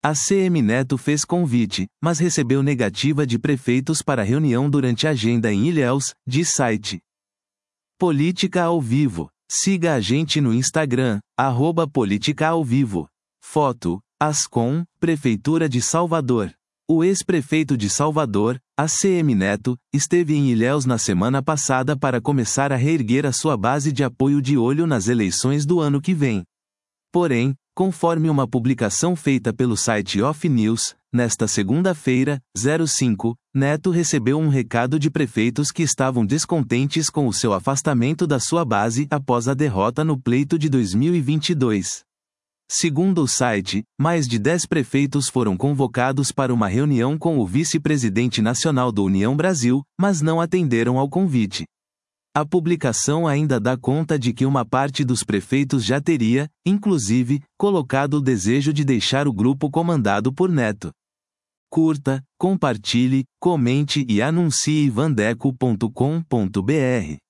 ACM Neto fez convite, mas recebeu negativa de prefeitos para reunião durante agenda em Ilhéus, diz site. Política ao Vivo. Siga a gente no Instagram, @política-ao-vivo. Foto, Ascom, Prefeitura de Salvador. O ex-prefeito de Salvador, ACM Neto, esteve em Ilhéus na semana passada para começar a reerguer a sua base de apoio de olho nas eleições do ano que vem. Porém, conforme uma publicação feita pelo site Off News, nesta segunda-feira, 05, Neto recebeu um recado de prefeitos que estavam descontentes com o seu afastamento da sua base após a derrota no pleito de 2022. Segundo o site, mais de 10 prefeitos foram convocados para uma reunião com o vice-presidente nacional do União Brasil, mas não atenderam ao convite. A publicação ainda dá conta de que uma parte dos prefeitos já teria, inclusive, colocado o desejo de deixar o grupo comandado por Neto. Curta, compartilhe, comente e anuncie vandeco.com.br.